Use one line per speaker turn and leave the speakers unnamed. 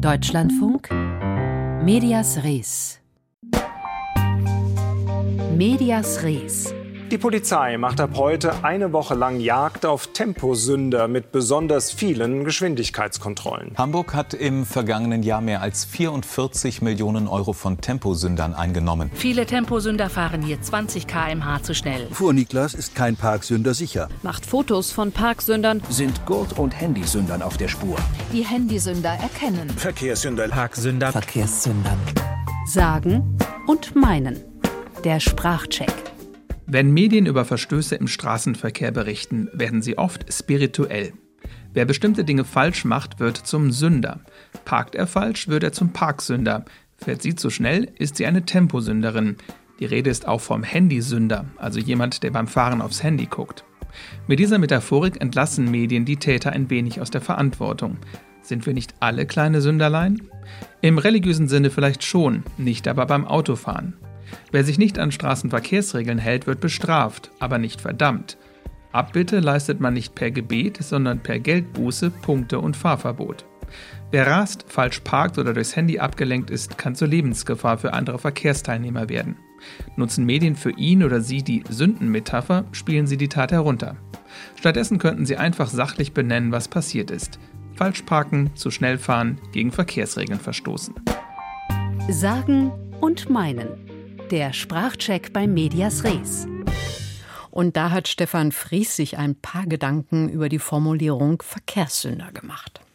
Deutschlandfunk Medias Res. Medias Res.
Die Polizei macht ab heute eine Woche lang Jagd auf Temposünder mit besonders vielen Geschwindigkeitskontrollen.
Hamburg hat im vergangenen Jahr mehr als 44 Millionen Euro von Temposündern eingenommen.
Viele Temposünder fahren hier 20 km/h zu schnell.
Fuhr Niklas ist kein Parksünder sicher.
Macht Fotos von Parksündern.
Sind Gurt- und Handysündern auf der Spur.
Die Handysünder erkennen.
Verkehrssünder, Parksünder,
Verkehrssündern. Sagen und meinen. Der Sprachcheck.
Wenn Medien über Verstöße im Straßenverkehr berichten, werden sie oft spirituell. Wer bestimmte Dinge falsch macht, wird zum Sünder. Parkt er falsch, wird er zum Parksünder. Fährt sie zu schnell, ist sie eine Temposünderin. Die Rede ist auch vom Handysünder, also jemand, der beim Fahren aufs Handy guckt. Mit dieser Metaphorik entlassen Medien die Täter ein wenig aus der Verantwortung. Sind wir nicht alle kleine Sünderlein? Im religiösen Sinne vielleicht schon, nicht aber beim Autofahren. Wer sich nicht an Straßenverkehrsregeln hält, wird bestraft, aber nicht verdammt. Abbitte leistet man nicht per Gebet, sondern per Geldbuße, Punkte und Fahrverbot. Wer rast, falsch parkt oder durchs Handy abgelenkt ist, kann zur Lebensgefahr für andere Verkehrsteilnehmer werden. Nutzen Medien für ihn oder sie die Sündenmetapher, spielen sie die Tat herunter. Stattdessen könnten sie einfach sachlich benennen, was passiert ist. Falsch parken, zu schnell fahren, gegen Verkehrsregeln verstoßen.
Sagen und meinen. Der Sprachcheck bei Medias Res.
Und da hat Stefan Fries sich ein paar Gedanken über die Formulierung Verkehrssünder gemacht.